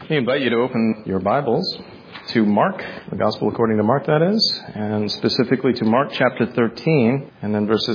We invite you to open your Bibles to Mark, the Gospel according to Mark, that is, and specifically to Mark chapter 13, and then verses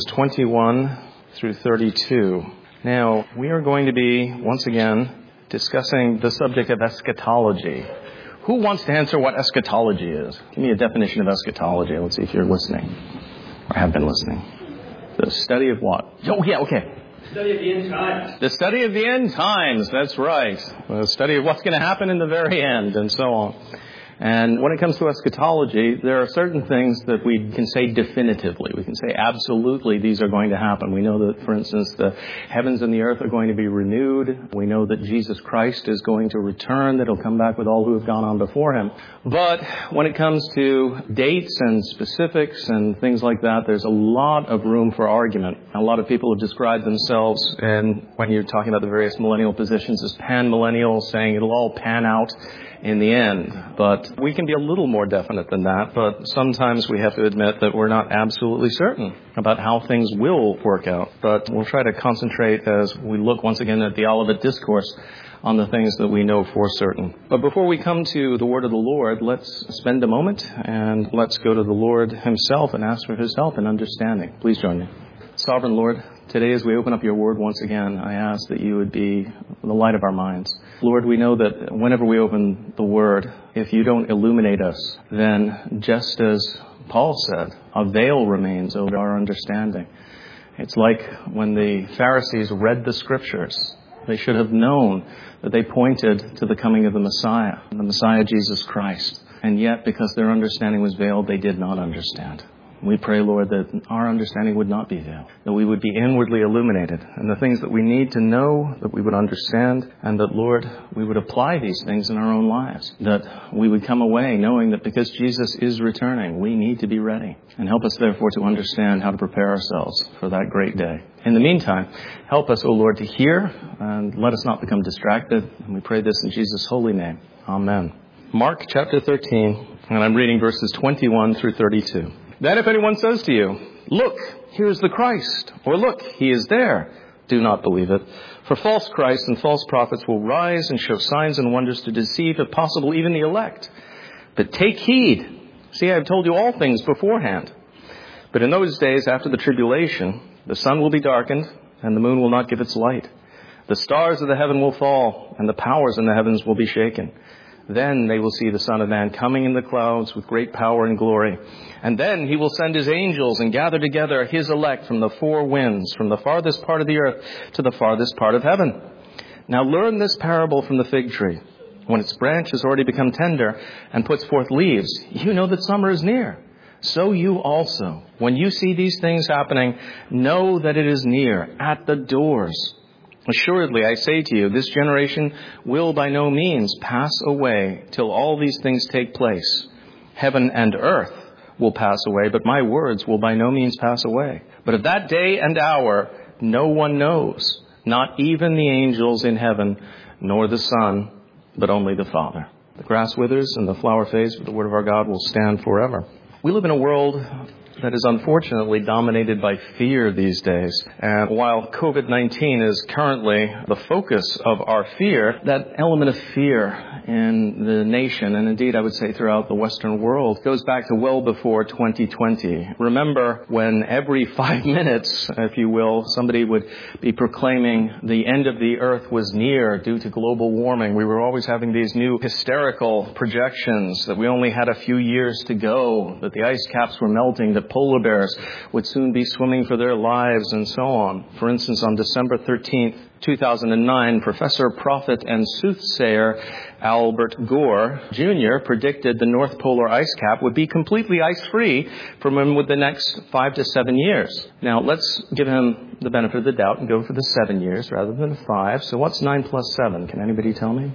21 through 32. Now, we are going to be, once again, discussing the subject of eschatology. Who wants to answer what eschatology is? Give me a definition of eschatology. Let's see if you're listening, or have been listening. The study of what? Oh, yeah, okay. Study of the end times. The study of the end times, that's right. The study of what's going to happen in the very end, and so on. And when it comes to eschatology, there are certain things that we can say definitively. We can say absolutely these are going to happen. We know that, for instance, the heavens and the earth are going to be renewed. We know that Jesus Christ is going to return, that he'll come back with all who have gone on before him. But when it comes to dates and specifics and things like that, there's a lot of room for argument. A lot of people have described themselves, and when you're talking about the various millennial positions, as pan-millennial, saying it'll all pan out in the end. But we can be a little more definite than that, but sometimes we have to admit that we're not absolutely certain about how things will work out. But we'll try to concentrate as we look once again at the Olivet Discourse on the things that we know for certain. But before we come to the word of the Lord, let's spend a moment and let's go to the Lord himself and ask for his help and understanding. Please join me. Sovereign Lord, today as we open up your word once again, I ask that you would be the light of our minds. Lord, we know that whenever we open the word, if you don't illuminate us, then just as Paul said, a veil remains over our understanding. It's like when the Pharisees read the scriptures, they should have known that they pointed to the coming of the Messiah Jesus Christ. And yet, because their understanding was veiled, they did not understand. We pray, Lord, that our understanding would not be veiled, that we would be inwardly illuminated, and the things that we need to know, that we would understand, and that, Lord, we would apply these things in our own lives, that we would come away knowing that because Jesus is returning, we need to be ready, and help us, therefore, to understand how to prepare ourselves for that great day. In the meantime, help us, O Lord, to hear, and let us not become distracted, and we pray this in Jesus' holy name. Amen. Mark chapter 13, and I'm reading verses 21 through 32. Then if anyone says to you, look, here is the Christ, or look, he is there, do not believe it. For false Christs and false prophets will rise and show signs and wonders to deceive, if possible, even the elect. But take heed. See, I have told you all things beforehand. But in those days after the tribulation, the sun will be darkened, and the moon will not give its light. The stars of the heaven will fall, and the powers in the heavens will be shaken. Then they will see the Son of Man coming in the clouds with great power and glory. And then he will send his angels and gather together his elect from the four winds, from the farthest part of the earth to the farthest part of heaven. Now learn this parable from the fig tree. When its branch has already become tender and puts forth leaves, you know that summer is near. So you also, when you see these things happening, know that it is near, at the doors. Assuredly, I say to you, this generation will by no means pass away till all these things take place. Heaven and earth will pass away, but my words will by no means pass away. But of that day and hour, no one knows, not even the angels in heaven, nor the Son, but only the Father. The grass withers and the flower fades, but the word of our God will stand forever. We live in a world that is unfortunately dominated by fear these days. And while COVID-19 is currently the focus of our fear, that element of fear in the nation, and indeed I would say throughout the Western world, goes back to well before 2020. Remember when every 5 minutes, if you will, somebody would be proclaiming the end of the earth was near due to global warming. We were always having these new hysterical projections that we only had a few years to go, that the ice caps were melting, that polar bears would soon be swimming for their lives, and so on. For instance, on December 13th, 2009, professor, prophet, and soothsayer Albert Gore Jr. predicted the North Polar ice cap would be completely ice-free within the next 5 to 7 years. Now, let's give him the benefit of the doubt and go for the 7 years rather than the 5. So what's 9 plus 7? Can anybody tell me?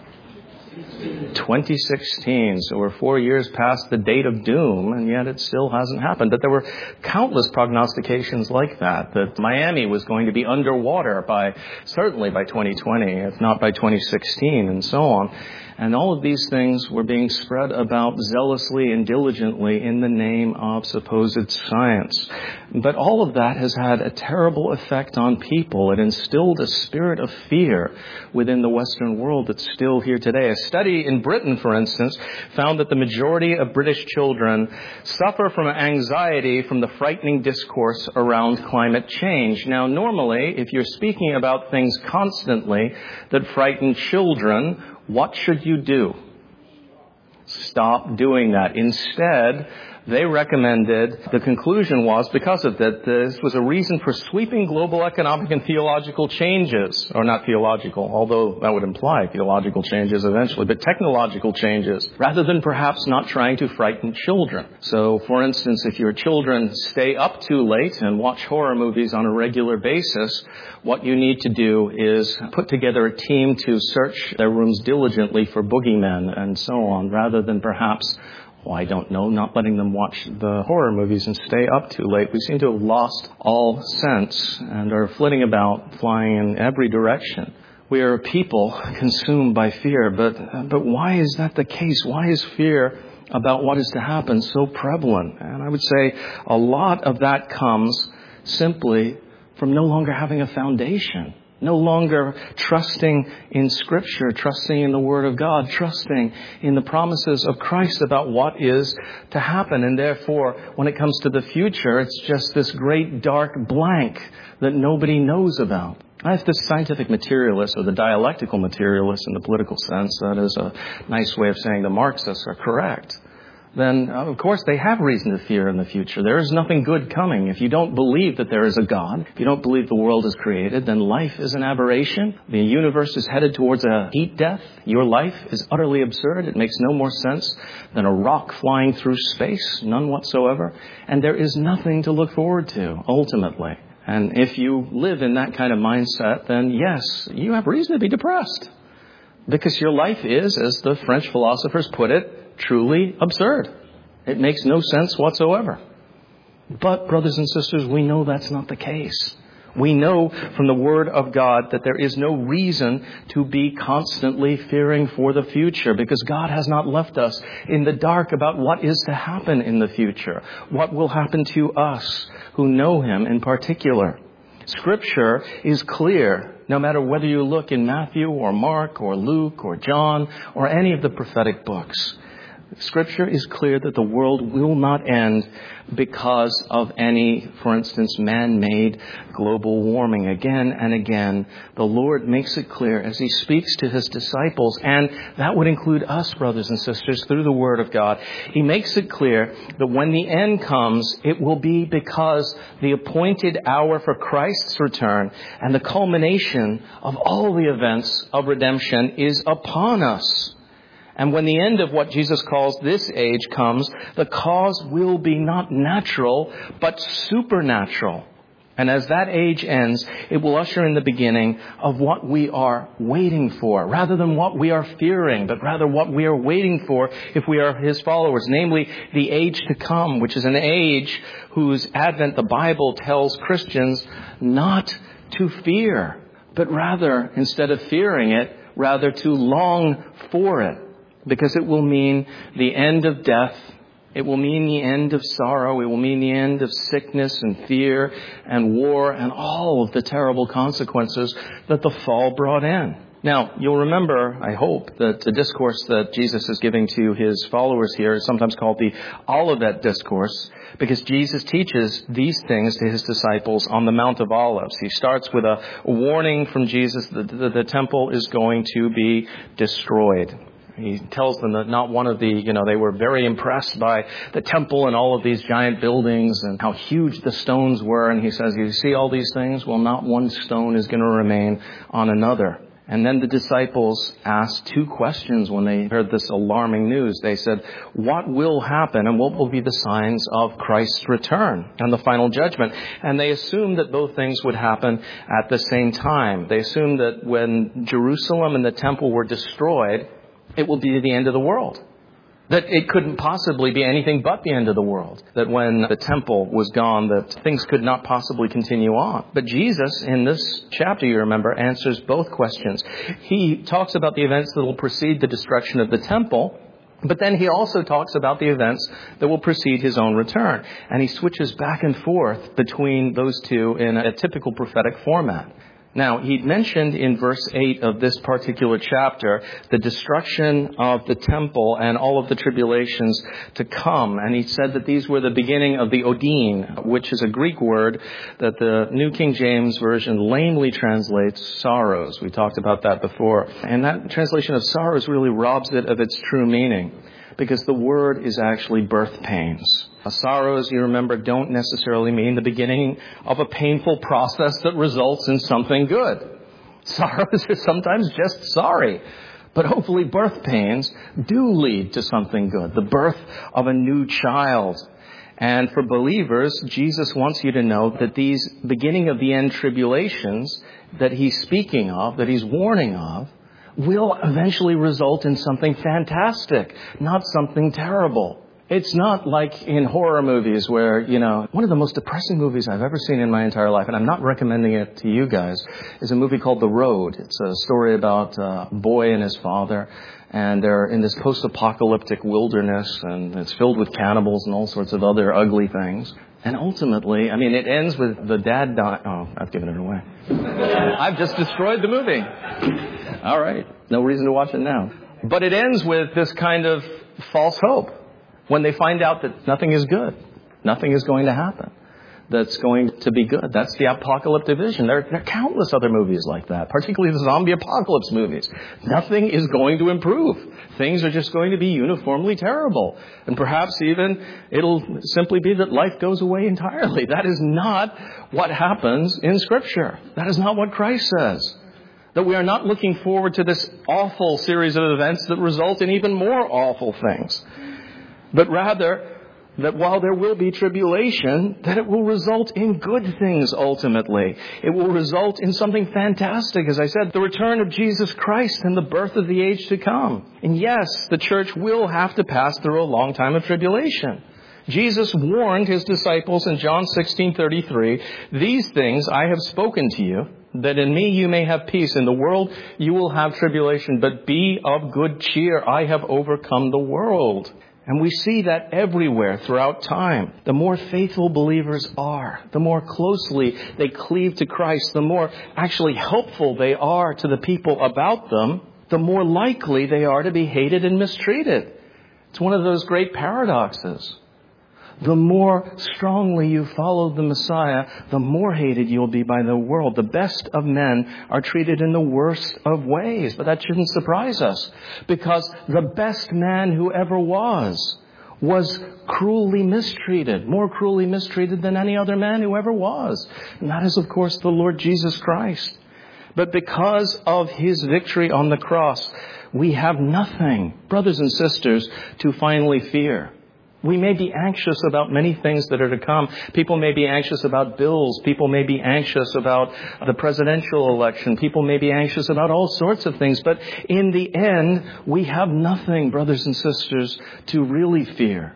2016. So we're 4 years past the date of doom, and yet it still hasn't happened. But there were countless prognostications like that Miami was going to be underwater certainly by 2020, if not by 2016, and so on. And all of these things were being spread about zealously and diligently in the name of supposed science. But all of that has had a terrible effect on people. It instilled a spirit of fear within the Western world that's still here today. A study in Britain, for instance, found that the majority of British children suffer from anxiety from the frightening discourse around climate change. Now, normally, if you're speaking about things constantly that frighten children, what should you do? Stop doing that. Instead, they recommended, the conclusion was, because of that, this was a reason for sweeping global economic and theological changes. Or not theological, although that would imply theological changes eventually, but technological changes, rather than perhaps not trying to frighten children. So, for instance, if your children stay up too late and watch horror movies on a regular basis, what you need to do is put together a team to search their rooms diligently for boogeymen and so on, rather than perhaps, I don't know, not letting them watch the horror movies and stay up too late. We seem to have lost all sense and are flitting about, flying in every direction. We are a people consumed by fear, but why is that the case? Why is fear about what is to happen so prevalent? And I would say a lot of that comes simply from no longer having a foundation. No longer trusting in Scripture, trusting in the Word of God, trusting in the promises of Christ about what is to happen. And therefore, when it comes to the future, it's just this great dark blank that nobody knows about. If the scientific materialists or the dialectical materialists in the political sense, that is a nice way of saying the Marxists, are correct, then, of course, they have reason to fear in the future. There is nothing good coming. If you don't believe that there is a God, if you don't believe the world is created, then life is an aberration. The universe is headed towards a heat death. Your life is utterly absurd. It makes no more sense than a rock flying through space, none whatsoever. And there is nothing to look forward to, ultimately. And if you live in that kind of mindset, then yes, you have reason to be depressed. Because your life is, as the French philosophers put it, truly absurd. It makes no sense whatsoever. But, brothers and sisters, we know that's not the case. We know from the Word of God that there is no reason to be constantly fearing for the future, because God has not left us in the dark about what is to happen in the future, what will happen to us who know Him in particular. Scripture is clear, no matter whether you look in Matthew or Mark or Luke or John or any of the prophetic books. Scripture is clear that the world will not end because of any, for instance, man-made global warming. Again and again, the Lord makes it clear as He speaks to His disciples, and that would include us, brothers and sisters, through the Word of God. He makes it clear that when the end comes, it will be because the appointed hour for Christ's return and the culmination of all the events of redemption is upon us. And when the end of what Jesus calls this age comes, the cause will be not natural, but supernatural. And as that age ends, it will usher in the beginning of what we are waiting for, rather than what we are fearing, but rather what we are waiting for if we are His followers, namely the age to come, which is an age whose advent the Bible tells Christians not to fear, but rather, instead of fearing it, rather to long for it. Because it will mean the end of death. It will mean the end of sorrow. It will mean the end of sickness and fear and war and all of the terrible consequences that the fall brought in. Now, you'll remember, I hope, that the discourse that Jesus is giving to His followers here is sometimes called the Olivet Discourse, because Jesus teaches these things to His disciples on the Mount of Olives. He starts with a warning from Jesus that the temple is going to be destroyed. He tells them that not one of they were very impressed by the temple and all of these giant buildings and how huge the stones were. And He says, you see all these things? Well, not one stone is going to remain on another. And then the disciples asked two questions when they heard this alarming news. They said, what will happen and what will be the signs of Christ's return and the final judgment? And they assumed that both things would happen at the same time. They assumed that when Jerusalem and the temple were destroyed, it will be the end of the world. That it couldn't possibly be anything but the end of the world. That when the temple was gone, that things could not possibly continue on. But Jesus, in this chapter, you remember, answers both questions. He talks about the events that will precede the destruction of the temple, but then he also talks about the events that will precede his own return. And he switches back and forth between those two in a typical prophetic format. Now, he mentioned in verse 8 of this particular chapter the destruction of the temple and all of the tribulations to come. And he said that these were the beginning of the Odin, which is a Greek word that the New King James Version lamely translates sorrows. We talked about that before. And that translation of sorrows really robs it of its true meaning, because the word is actually birth pains. Sorrows, you remember, don't necessarily mean the beginning of a painful process that results in something good. Sorrows are sometimes just sorry. But hopefully birth pains do lead to something good, the birth of a new child. And for believers, Jesus wants you to know that these beginning of the end tribulations that he's speaking of, that he's warning of, will eventually result in something fantastic, not something terrible. It's not like in horror movies where, one of the most depressing movies I've ever seen in my entire life, and I'm not recommending it to you guys, is a movie called The Road. It's a story about a boy and his father, and they're in this post-apocalyptic wilderness, and it's filled with cannibals and all sorts of other ugly things. And ultimately, it ends with the dad dying. Oh, I've given it away. I've just destroyed the movie. All right. No reason to watch it now. But it ends with this kind of false hope when they find out that nothing is good. Nothing is going to happen that's going to be good. That's the apocalyptic vision. There are countless other movies like that, particularly the zombie apocalypse movies. Nothing is going to improve. Things are just going to be uniformly terrible. And perhaps even it'll simply be that life goes away entirely. That is not what happens in Scripture. That is not what Christ says. That we are not looking forward to this awful series of events that result in even more awful things. But rather, that while there will be tribulation, that it will result in good things ultimately. It will result in something fantastic, as I said, the return of Jesus Christ and the birth of the age to come. And yes, the church will have to pass through a long time of tribulation. Jesus warned his disciples in John 16:33, "These things I have spoken to you, that in me you may have peace. In the world you will have tribulation, but be of good cheer. I have overcome the world." And we see that everywhere throughout time. The more faithful believers are, the more closely they cleave to Christ, the more actually helpful they are to the people about them, the more likely they are to be hated and mistreated. It's one of those great paradoxes. The more strongly you follow the Messiah, the more hated you'll be by the world. The best of men are treated in the worst of ways. But that shouldn't surprise us, because the best man who ever was cruelly mistreated, more cruelly mistreated than any other man who ever was. And that is, of course, the Lord Jesus Christ. But because of his victory on the cross, we have nothing, brothers and sisters, to finally fear. We may be anxious about many things that are to come. People may be anxious about bills. People may be anxious about the presidential election. People may be anxious about all sorts of things. But in the end, we have nothing, brothers and sisters, to really fear.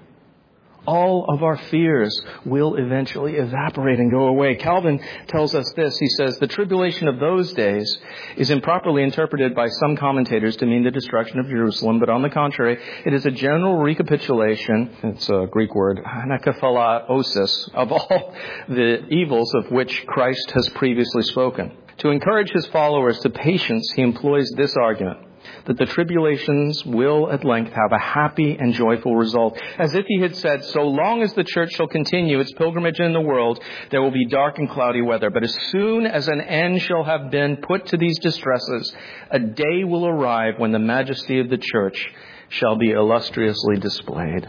All of our fears will eventually evaporate and go away. Calvin tells us this. He says, the tribulation of those days is improperly interpreted by some commentators to mean the destruction of Jerusalem, but on the contrary, it is a general recapitulation, it's a Greek word, anakaphalaosis, of all the evils of which Christ has previously spoken. To encourage his followers to patience, he employs this argument, that the tribulations will at length have a happy and joyful result. As if he had said, so long as the church shall continue its pilgrimage in the world, there will be dark and cloudy weather. But as soon as an end shall have been put to these distresses, a day will arrive when the majesty of the church shall be illustriously displayed.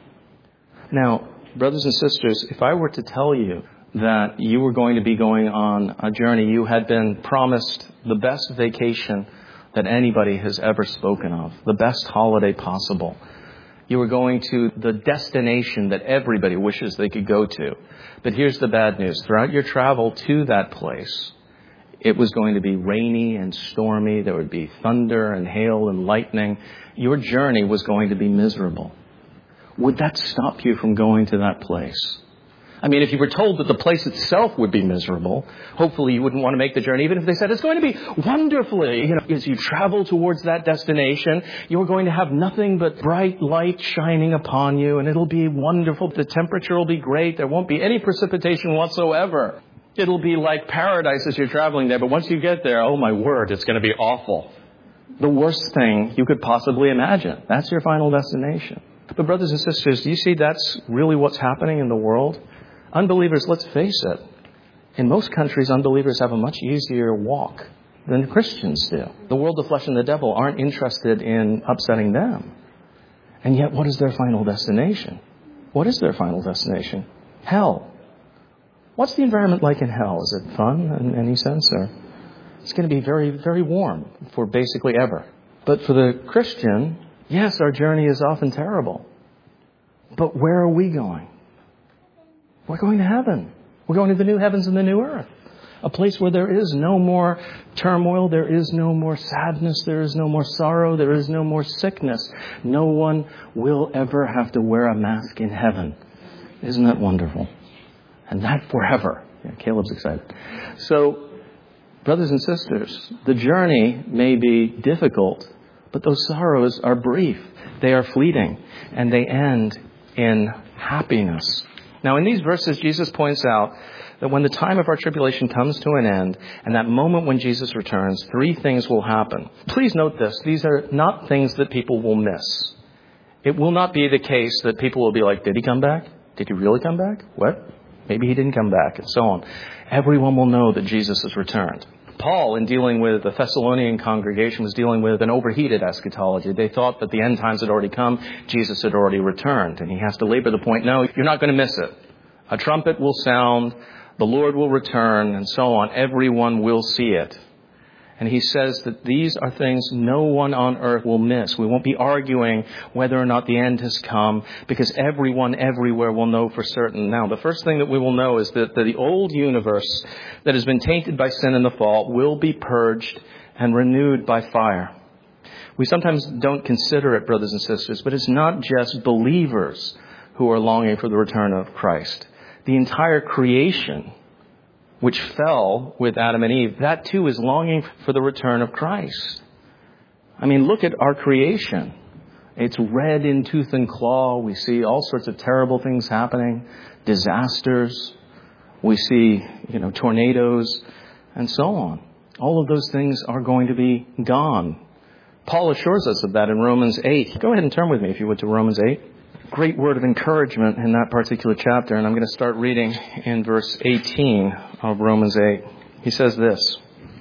Now, brothers and sisters, if I were to tell you that you were going to be going on a journey, you had been promised the best vacation that anybody has ever spoken of, the best holiday possible. You were going to the destination that everybody wishes they could go to. But here's the bad news. Throughout your travel to that place, It was going to be rainy and stormy. There would be thunder and hail and lightning. Your journey was going to be miserable. Would that stop you from going to that place? I mean, if you were told that the place itself would be miserable, hopefully you wouldn't want to make the journey, even if they said it's going to be wonderfully. As you travel towards that destination, you're going to have nothing but bright light shining upon you, and it'll be wonderful. The temperature will be great. There won't be any precipitation whatsoever. It'll be like paradise as you're traveling there, but once you get there, oh my word, it's going to be awful. The worst thing you could possibly imagine. That's your final destination. But brothers and sisters, do you see that's really what's happening in the world? Unbelievers, let's face it, in most countries, unbelievers have a much easier walk than Christians do. The world, the flesh, and the devil aren't interested in upsetting them. And yet, what is their final destination? What is their final destination? Hell. What's the environment like in hell? Is it fun in any sense? Or it's going to be very, very warm for basically ever. But for the Christian, yes, our journey is often terrible. But where are we going? We're going to heaven. We're going to the new heavens and the new earth. A place where there is no more turmoil, there is no more sadness, there is no more sorrow, there is no more sickness. No one will ever have to wear a mask in heaven. Isn't that wonderful? And that forever. Yeah, Caleb's excited. So, brothers and sisters, the journey may be difficult, but those sorrows are brief. They are fleeting, and they end in happiness. Now, in these verses, Jesus points out that when the time of our tribulation comes to an end, and that moment when Jesus returns, three things will happen. Please note this. These are not things that people will miss. It will not be the case that people will be like, did he come back? Did he really come back? What? Maybe he didn't come back, and so on. Everyone will know that Jesus has returned. Paul, in dealing with the Thessalonian congregation, was dealing with an overheated eschatology. They thought that the end times had already come. Jesus had already returned. And he has to labor the point, no, you're not going to miss it. A trumpet will sound, the Lord will return, and so on. Everyone will see it. And he says that these are things no one on earth will miss. We won't be arguing whether or not the end has come, because everyone everywhere will know for certain. Now, the first thing that we will know is that the old universe that has been tainted by sin and the fall will be purged and renewed by fire. We sometimes don't consider it, brothers and sisters, but it's not just believers who are longing for the return of Christ. The entire creation, which fell with Adam and Eve, that too is longing for the return of Christ. I mean, look at our creation. It's red in tooth and claw. We see all sorts of terrible things happening, disasters. We see, tornadoes and so on. All of those things are going to be gone. Paul assures us of that in Romans 8. Go ahead and turn with me, if you would, to Romans 8. Great word of encouragement in that particular chapter. And I'm going to start reading in verse 18 of Romans 8. He says this: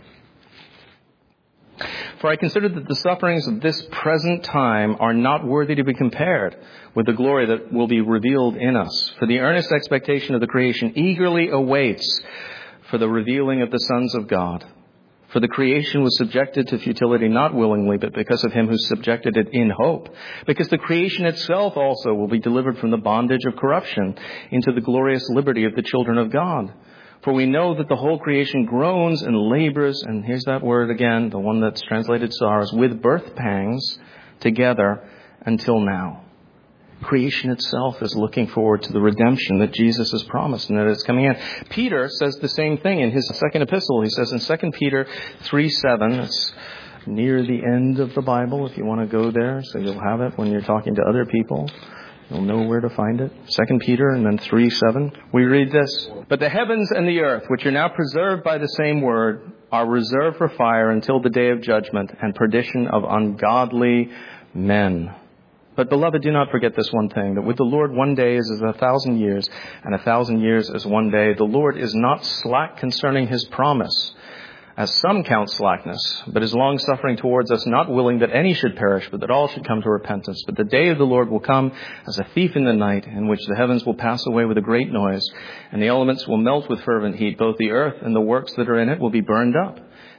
"For I consider that the sufferings of this present time are not worthy to be compared with the glory that will be revealed in us. For the earnest expectation of the creation eagerly awaits for the revealing of the sons of God. For the creation was subjected to futility not willingly, but because of him who subjected it in hope. Because the creation itself also will be delivered from the bondage of corruption into the glorious liberty of the children of God. For we know that the whole creation groans and labors," and here's that word again, the one that's translated sorrows, "with birth pangs together until now." Creation itself is looking forward to the redemption that Jesus has promised and that is coming in. Peter says the same thing in his second epistle. He says in 2 Peter 3:7, it's near the end of the Bible if you want to go there, so you'll have it when you're talking to other people. You'll know where to find it. 2 Peter and then 3:7. We read this: "But the heavens and the earth, which are now preserved by the same word, are reserved for fire until the day of judgment and perdition of ungodly men. But, beloved, do not forget this one thing, that with the Lord 1 day is as 1,000 years, and 1,000 years as 1 day. The Lord is not slack concerning his promise, as some count slackness, but is long-suffering towards us, not willing that any should perish, but that all should come to repentance. But the day of the Lord will come as a thief in the night, in which the heavens will pass away with a great noise, and the elements will melt with fervent heat. Both the earth and the works that are in it will be burned up.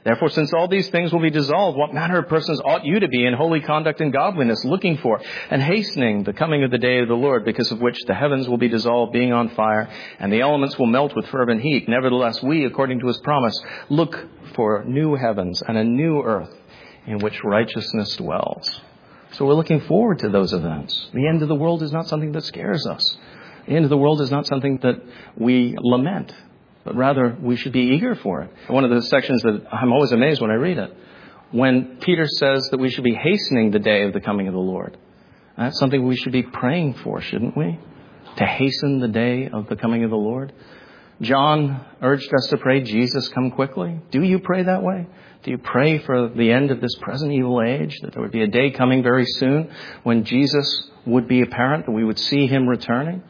Therefore, since all these things will be dissolved, what manner of persons ought you to be in holy conduct and godliness, looking for and hastening the coming of the day of the Lord, because of which the heavens will be dissolved, being on fire, and the elements will melt with fervent heat. Nevertheless, we, according to his promise, look for new heavens and a new earth in which righteousness dwells. So we're looking forward to those events. The end of the world is not something that scares us. The end of the world is not something that we lament, but rather we should be eager for it. One of the sections that I'm always amazed when I read it, when Peter says that we should be hastening the day of the coming of the Lord. That's something we should be praying for, shouldn't we? To hasten the day of the coming of the Lord. John urged us to pray, Jesus, come quickly. Do you pray that way? Do you pray for the end of this present evil age, that there would be a day coming very soon when Jesus would be apparent, that we would see him returning?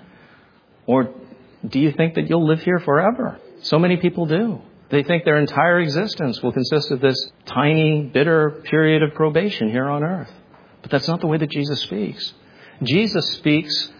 Or do you think that you'll live here forever? So many people do. They think their entire existence will consist of this tiny, bitter period of probation here on earth. But that's not the way that Jesus speaks. Jesus speaks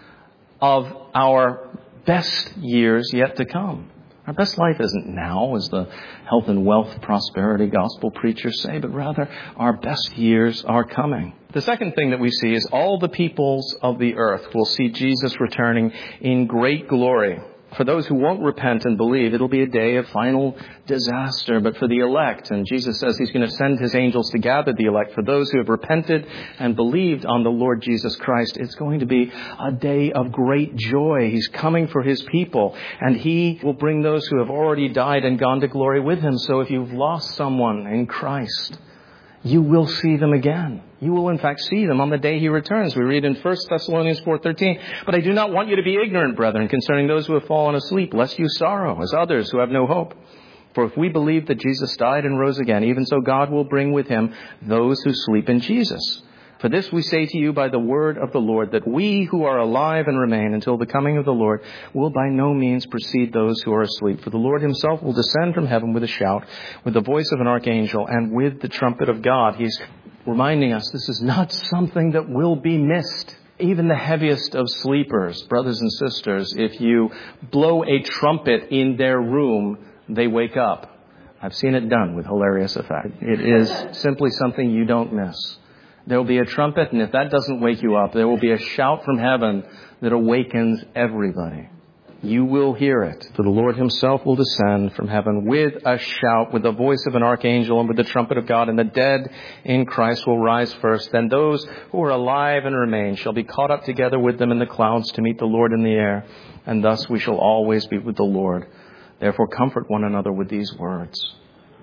of our best years yet to come. Our best life isn't now, as the health and wealth prosperity gospel preachers say, but rather our best years are coming. The second thing that we see is all the peoples of the earth will see Jesus returning in great glory. For those who won't repent and believe, it'll be a day of final disaster. But for the elect, and Jesus says he's going to send his angels to gather the elect. For those who have repented and believed on the Lord Jesus Christ, it's going to be a day of great joy. He's coming for his people, and he will bring those who have already died and gone to glory with him. So if you've lost someone in Christ, you will see them again. You will, in fact, see them on the day he returns. We read in 1 Thessalonians 4:13, "But I do not want you to be ignorant, brethren, concerning those who have fallen asleep, lest you sorrow, as others who have no hope. For if we believe that Jesus died and rose again, even so God will bring with him those who sleep in Jesus. For this we say to you by the word of the Lord, that we who are alive and remain until the coming of the Lord will by no means precede those who are asleep. For the Lord himself will descend from heaven with a shout, with the voice of an archangel, and with the trumpet of God." He's reminding us this is not something that will be missed. Even the heaviest of sleepers, brothers and sisters, if you blow a trumpet in their room, they wake up. I've seen it done with hilarious effect. It is simply something you don't miss. There will be a trumpet, and if that doesn't wake you up, there will be a shout from heaven that awakens everybody. You will hear it. For the Lord himself will descend from heaven with a shout, with the voice of an archangel, and with the trumpet of God, and the dead in Christ will rise first. Then those who are alive and remain shall be caught up together with them in the clouds to meet the Lord in the air, and thus we shall always be with the Lord. Therefore comfort one another with these words.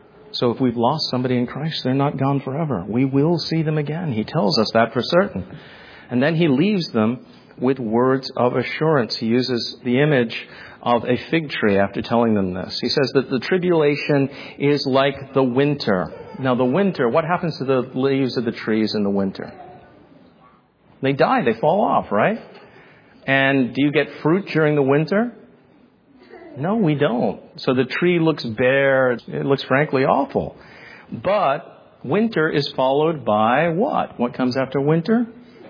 So if we've lost somebody in Christ, they're not gone forever. We will see them again. He tells us that for certain. And then he leaves them with words of assurance. He uses the image of a fig tree after telling them this. He says that the tribulation is like the winter. Now the winter, what happens to the leaves of the trees in the winter? They die, they fall off, right? And do you get fruit during the winter? No, we don't. So the tree looks bare. It looks frankly awful. But winter is followed by what? What comes after winter?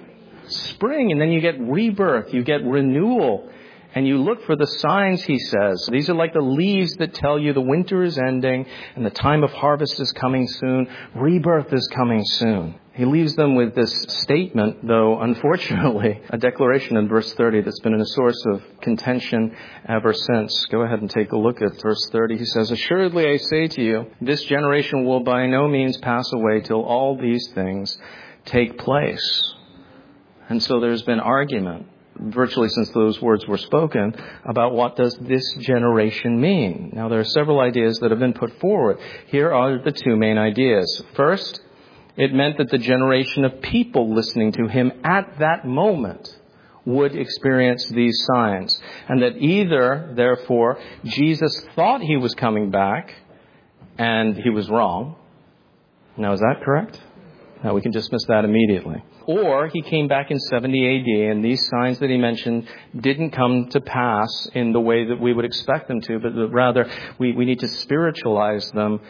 Spring. And then you get rebirth. You get renewal. And you look for the signs, he says. These are like the leaves that tell you the winter is ending and the time of harvest is coming soon. Rebirth is coming soon. He leaves them with this statement, though, unfortunately, a declaration in verse 30 that's been a source of contention ever since. Go ahead and take a look at verse 30. He says, "Assuredly I say to you, this generation will by no means pass away till all these things take place." And so there's been argument, virtually since those words were spoken, about what does this generation mean. Now, there are several ideas that have been put forward. Here are the two main ideas. First, it meant that the generation of people listening to him at that moment would experience these signs. And that either, therefore, Jesus thought he was coming back and he was wrong. Now, is that correct? No, we can dismiss that immediately. Or he came back in 70 AD and these signs that he mentioned didn't come to pass in the way that we would expect them to, but rather we need to spiritualize them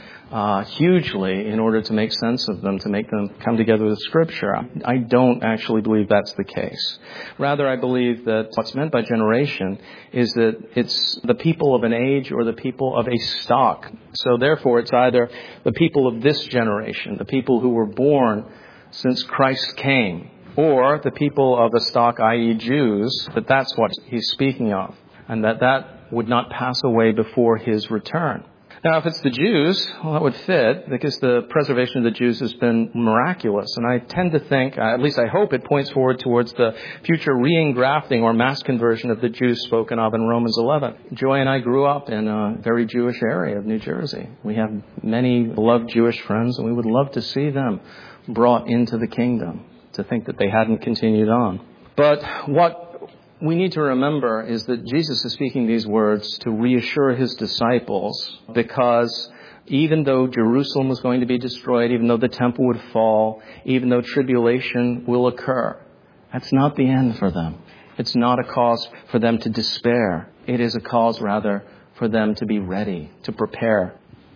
hugely in order to make sense of them, to make them come together with Scripture. I don't actually believe that's the case. Rather, I believe that what's meant by generation is that it's the people of an age or the people of a stock. So therefore, it's either the people of this generation, the people who were born since Christ came, or the people of the stock, i.e. Jews, that's what he's speaking of, and that would not pass away before his return. Now, if it's the Jews, well, that would fit, because the preservation of the Jews has been miraculous. And I tend to think, at least I hope, it points forward towards the future re-engrafting or mass conversion of the Jews spoken of in Romans 11. Joy and I grew up in a very Jewish area of New Jersey. We have many beloved Jewish friends, and we would love to see them brought into the kingdom, to think that they hadn't continued on. But what we need to remember is that Jesus is speaking these words to reassure his disciples, because even though Jerusalem was going to be destroyed, even though the temple would fall, even though tribulation will occur, that's not the end for them. It's not a cause for them to despair. It is a cause, rather, for them to be ready, to prepare.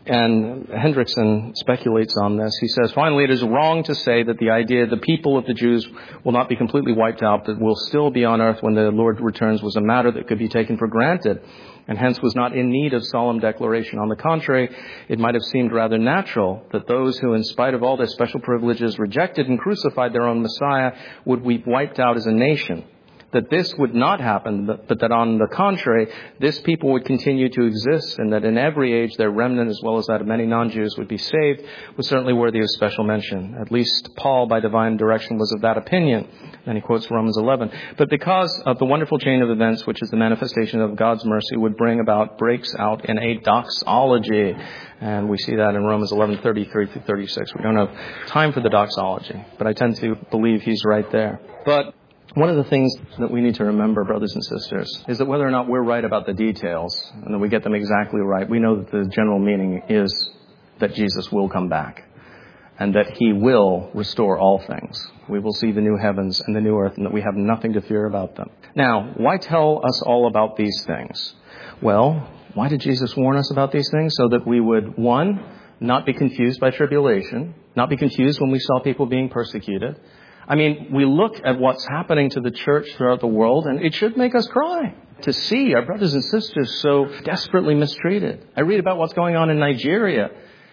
And Hendrickson speculates on this. He says, finally, it is wrong to say that the idea the people of the Jews will not be completely wiped out, but will still be on earth when the Lord returns, was a matter that could be taken for granted, and hence was not in need of solemn declaration. On the contrary, it might have seemed rather natural that those who, in spite of all their special privileges, rejected and crucified their own Messiah, would be wiped out as a nation. That this would not happen, but that on the contrary, this people would continue to exist, and that in every age their remnant, as well as that of many non-Jews, would be saved, was certainly worthy of special mention. At least Paul, by divine direction, was of that opinion. And he quotes Romans 11. But because of the wonderful chain of events, which is the manifestation of God's mercy, would bring about, breaks out in a doxology. And we see that in Romans 11:33 through 36. We don't have time for the doxology, but I tend to believe he's right there. But one of the things that we need to remember, brothers and sisters, is that whether or not we're right about the details, and that we get them exactly right, we know that the general meaning is that Jesus will come back, and that he will restore all things. We will see the new heavens and the new earth, and that we have nothing to fear about them. Now, why tell us all about these things? Well, why did Jesus warn us about these things? So that we would, one, not be confused by tribulation, not be confused when we saw people being persecuted. I mean, we look at what's happening to the church throughout the world, and it should make us cry to see our brothers and sisters so desperately mistreated. I read about what's going on in Nigeria,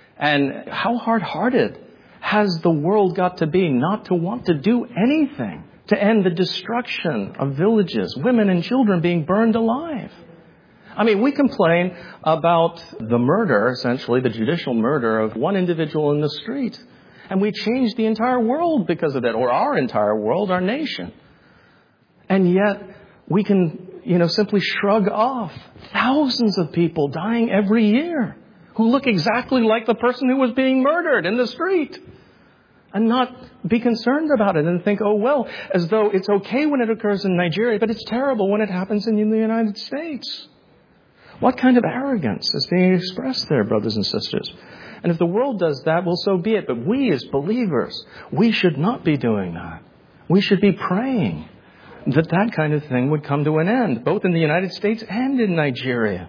and how hard-hearted has the world got to be not to want to do anything to end the destruction of villages, women and children being burned alive. I mean, we complain about the murder, essentially, the judicial murder of one individual in the street. And we changed the entire world because of that, or our entire world, our nation. And yet, we can, simply shrug off thousands of people dying every year who look exactly like the person who was being murdered in the street, and not be concerned about it and think, oh, well, as though it's okay when it occurs in Nigeria, but it's terrible when it happens in the United States. What kind of arrogance is being expressed there, brothers and sisters? And if the world does that, well, so be it. But we as believers, we should not be doing that. We should be praying that that kind of thing would come to an end, both in the United States and in Nigeria.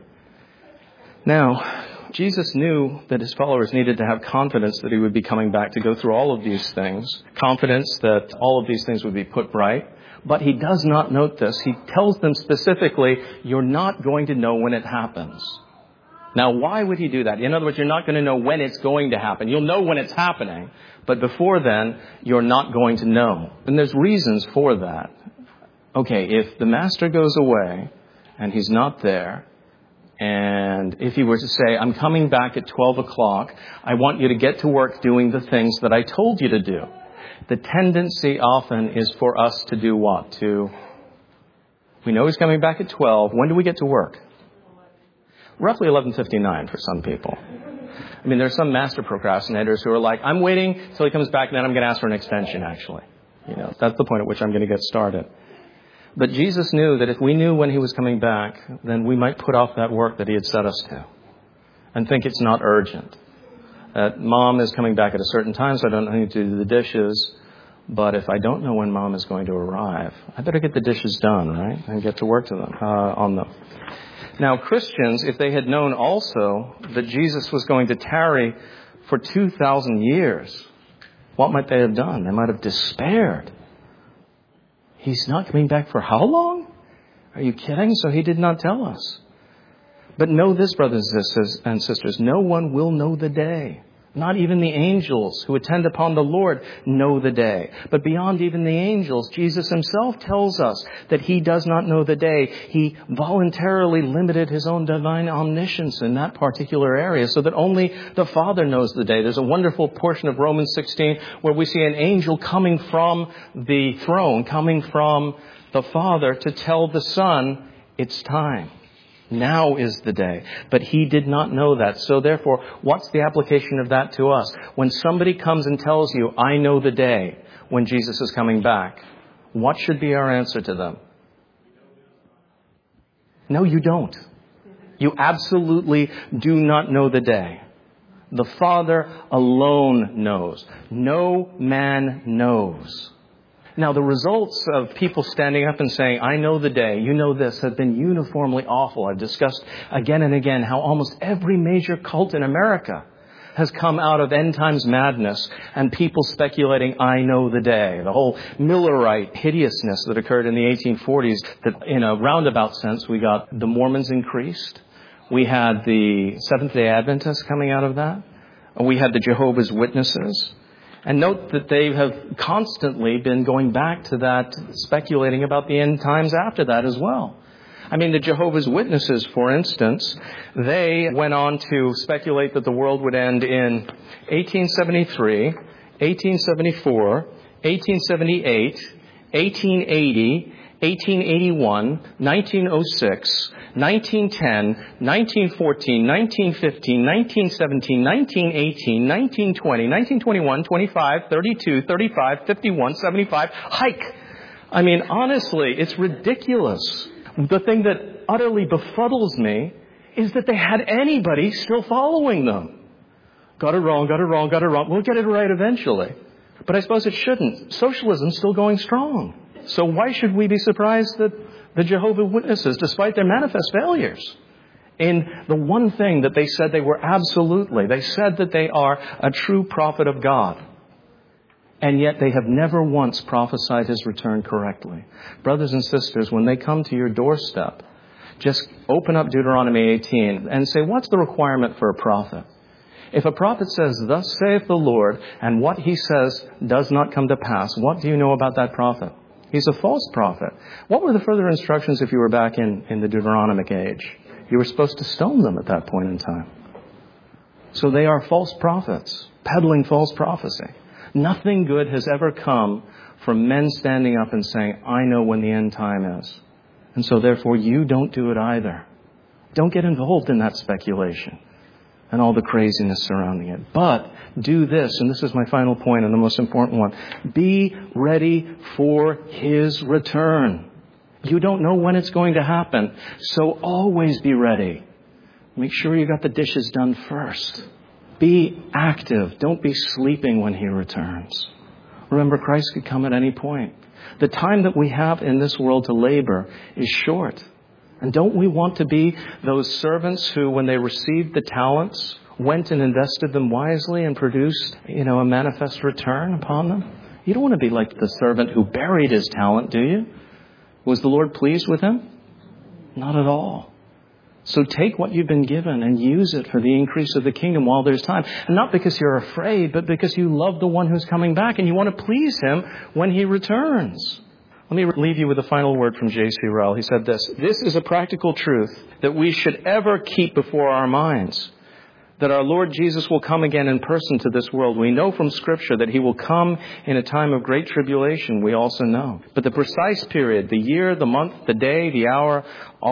Now, Jesus knew that his followers needed to have confidence that he would be coming back to go through all of these things, confidence that all of these things would be put right. But he does not note this. He tells them specifically, you're not going to know when it happens. Now, why would he do that? In other words, you're not going to know when it's going to happen. You'll know when it's happening. But before then, you're not going to know. And there's reasons for that. Okay, if the master goes away and he's not there, and if he were to say, I'm coming back at 12 o'clock, I want you to get to work doing the things that I told you to do. The tendency often is for us to do what? We know he's coming back at 12. When do we get to work? Roughly 11:59 for some people. I mean, there's some master procrastinators who are like, I'm waiting till he comes back, and then I'm going to ask for an extension, actually. That's the point at which I'm going to get started. But Jesus knew that if we knew when he was coming back, then we might put off that work that he had set us to and think it's not urgent. That Mom is coming back at a certain time, so I don't need to do the dishes. But if I don't know when Mom is going to arrive, I better get the dishes done, right? And get to work on them. Now, Christians, if they had known also that Jesus was going to tarry for 2,000 years, what might they have done? They might have despaired. He's not coming back for how long? Are you kidding? So he did not tell us. But know this, brothers and sisters, no one will know the day. Not even the angels who attend upon the Lord know the day. But beyond even the angels, Jesus himself tells us that he does not know the day. He voluntarily limited his own divine omniscience in that particular area so that only the Father knows the day. There's a wonderful portion of Romans 16 where we see an angel coming from the throne, coming from the Father to tell the Son, it's time. Now is the day. But he did not know that. So therefore, what's the application of that to us? When somebody comes and tells you, I know the day when Jesus is coming back, what should be our answer to them? No, you don't. You absolutely do not know the day. The Father alone knows. No man knows. Now, the results of people standing up and saying, I know the day, you know this, have been uniformly awful. I've discussed again and again how almost every major cult in America has come out of end times madness and people speculating, I know the day. The whole Millerite hideousness that occurred in the 1840s, that in a roundabout sense, we got the Mormons increased. We had the Seventh-day Adventists coming out of that. We had the Jehovah's Witnesses. And note that they have constantly been going back to that, speculating about the end times after that as well. I mean, the Jehovah's Witnesses, for instance, they went on to speculate that the world would end in 1873, 1874, 1878, 1880, 1881, 1906, 1910, 1914, 1915, 1917, 1918, 1920, 1921, 25, 32, 35, 51, 75. Hike! I mean, honestly, it's ridiculous. The thing that utterly befuddles me is that they had anybody still following them. Got it wrong, got it wrong, got it wrong. We'll get it right eventually. But I suppose it shouldn't. Socialism's still going strong. So why should we be surprised that the Jehovah's Witnesses, despite their manifest failures, in the one thing that they said they were absolutely, they said that they are a true prophet of God. And yet they have never once prophesied his return correctly. Brothers and sisters, when they come to your doorstep, just open up Deuteronomy 18 and say, what's the requirement for a prophet? If a prophet says, thus saith the Lord, and what he says does not come to pass, what do you know about that prophet? He's a false prophet. What were the further instructions if you were back in the Deuteronomic age? You were supposed to stone them at that point in time. So they are false prophets, peddling false prophecy. Nothing good has ever come from men standing up and saying, I know when the end time is. And so therefore you don't do it either. Don't get involved in that speculation and all the craziness surrounding it. But do this, and this is my final point and the most important one. Be ready for his return. You don't know when it's going to happen, so always be ready. Make sure you got the dishes done first. Be active. Don't be sleeping when he returns. Remember, Christ could come at any point. The time that we have in this world to labor is short. And don't we want to be those servants who, when they received the talents, went and invested them wisely and produced, a manifest return upon them? You don't want to be like the servant who buried his talent, do you? Was the Lord pleased with him? Not at all. So take what you've been given and use it for the increase of the kingdom while there's time. And not because you're afraid, but because you love the one who's coming back and you want to please him when he returns. Let me leave you with a final word from J.C. Ryle. He said this: this is a practical truth that we should ever keep before our minds, that our Lord Jesus will come again in person to this world. We know from Scripture that he will come in a time of great tribulation, we also know. But the precise period, the year, the month, the day, the hour,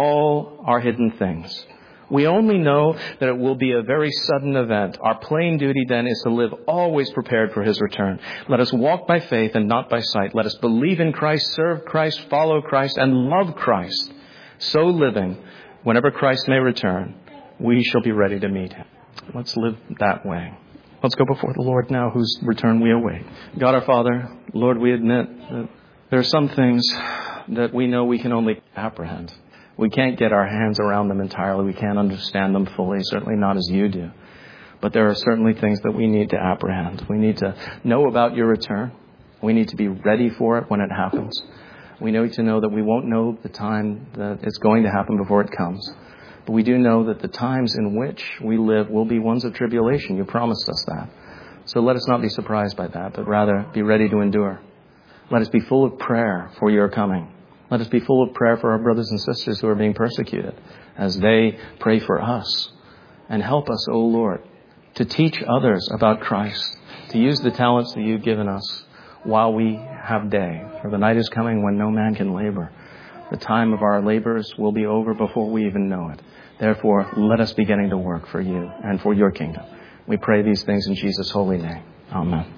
all are hidden things. We only know that it will be a very sudden event. Our plain duty then is to live always prepared for his return. Let us walk by faith and not by sight. Let us believe in Christ, serve Christ, follow Christ, and love Christ. So living, whenever Christ may return, we shall be ready to meet him. Let's live that way. Let's go before the Lord now, whose return we await. God our Father, Lord, we admit that there are some things that we know we can only apprehend. We can't get our hands around them entirely. We can't understand them fully, certainly not as you do. But there are certainly things that we need to apprehend. We need to know about your return. We need to be ready for it when it happens. We need to know that we won't know the time that it's going to happen before it comes. But we do know that the times in which we live will be ones of tribulation. You promised us that. So let us not be surprised by that, but rather be ready to endure. Let us be full of prayer for your coming. Let us be full of prayer for our brothers and sisters who are being persecuted as they pray for us. And help us, O Lord, to teach others about Christ, to use the talents that you've given us while we have day. For the night is coming when no man can labor. The time of our labors will be over before we even know it. Therefore, let us be getting to work for you and for your kingdom. We pray these things in Jesus' holy name. Amen.